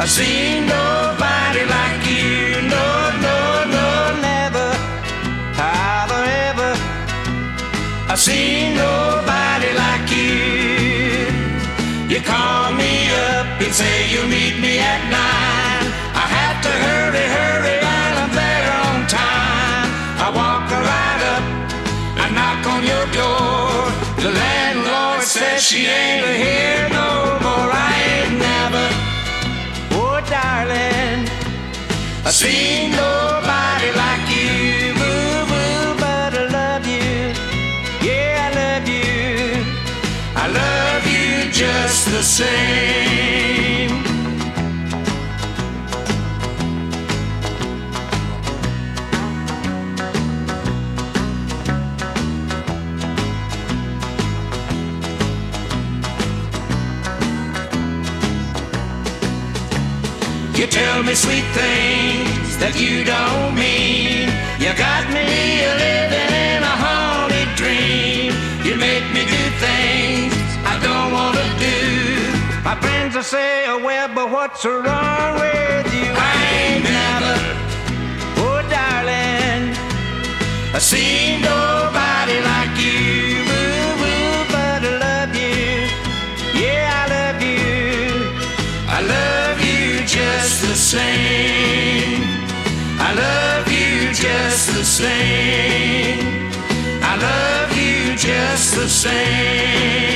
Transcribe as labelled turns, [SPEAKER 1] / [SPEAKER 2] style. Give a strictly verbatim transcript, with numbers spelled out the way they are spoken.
[SPEAKER 1] seen nobody like you. No, no, no, never, have I ever. I seen nobody like you. You call me up and say you'll meet me at nine. I have to hurry, hurry, and I'm there on time. I walk right up, I knock on your door. The landlord says she ain't here no more. I ain't never, oh darling, I seen nobody like you. Boo, boo, but I love you. Yeah, I love you. I love you just the same. You tell me sweet things that you don't mean. You got me living in a haunted dream. You make me do things I don't wanna do. My friends will say, oh well, but what's wrong with you? I ain't never, oh darling, I seen nobody like you. Boo, boo, but I love you. Yeah, I love you. I love you just the same. I love you just the same. I love you just the same.